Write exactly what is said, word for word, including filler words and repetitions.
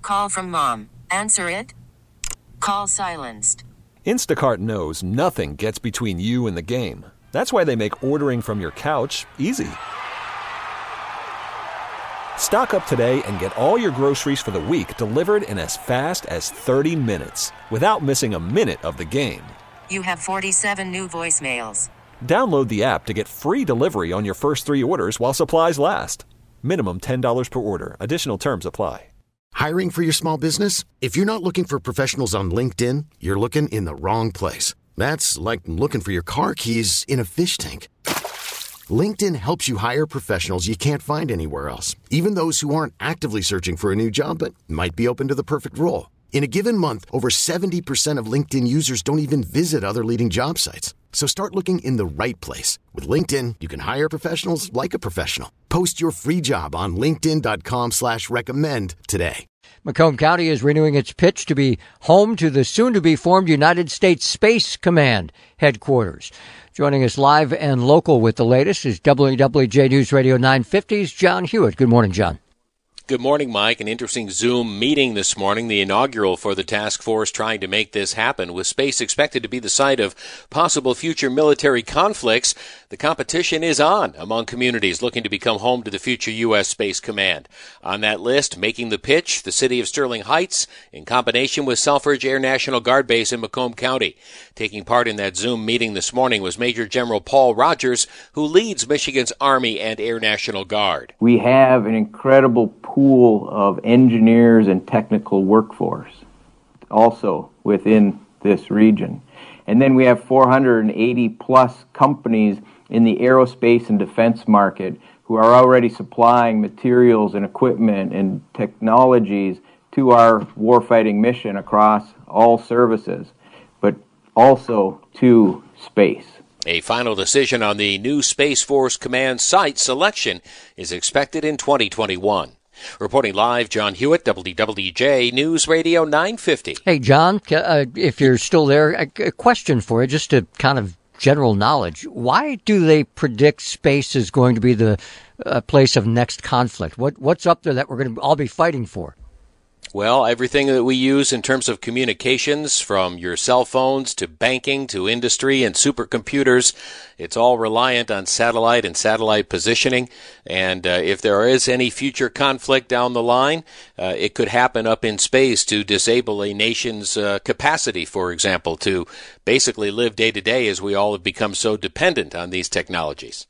call from mom. Answer it. Call silenced. Instacart knows nothing gets between you and the game. That's why they make ordering from your couch easy. Stock up today and get all your groceries for the week delivered in as fast as thirty minutes without missing a minute of the game. You have forty-seven new voicemails. Download the app to get free delivery on your first three orders while supplies last. Minimum ten dollars per order. Additional terms apply. Hiring for your small business? If you're not looking for professionals on LinkedIn, you're looking in the wrong place. That's like looking for your car keys in a fish tank. LinkedIn helps you hire professionals you can't find anywhere else, even those who aren't actively searching for a new job but might be open to the perfect role. In a given month, over seventy percent of LinkedIn users don't even visit other leading job sites. So start looking in the right place. With LinkedIn, you can hire professionals like a professional. Post your free job on linkedin.com slash recommend today. Macomb County is renewing its pitch to be home to the soon-to-be-formed United States Space Command headquarters. Joining us live and local with the latest is W W J News Radio nine fifty's John Hewitt. Good morning, John. Good morning, Mike. An interesting Zoom meeting this morning, the inaugural for the task force trying to make this happen. With space expected to be the site of possible future military conflicts, the competition is on among communities looking to become home to the future U S. Space Command. On that list, making the pitch, the city of Sterling Heights, in combination with Selfridge Air National Guard Base in Macomb County. Taking part in that Zoom meeting this morning was Major General Paul Rogers, who leads Michigan's Army and Air National Guard. We have an incredible pool of engineers and technical workforce also within this region. And then we have four hundred eighty plus companies in the aerospace and defense market who are already supplying materials and equipment and technologies to our warfighting mission across all services, but also to space. A final decision on the new Space Force Command site selection is expected in twenty twenty-one. Reporting live, John Hewitt, W W J News Radio nine fifty. Hey, John, uh, if you're still there, a, a question for you, just to kind of general knowledge. Why do they predict space is going to be the uh, place of next conflict? What What's up there that we're going to all be fighting for? Well, everything that we use in terms of communications, from your cell phones to banking to industry and supercomputers, it's all reliant on satellite and satellite positioning. And uh, if there is any future conflict down the line, uh, it could happen up in space to disable a nation's uh, capacity, for example, to basically live day to day as we all have become so dependent on these technologies.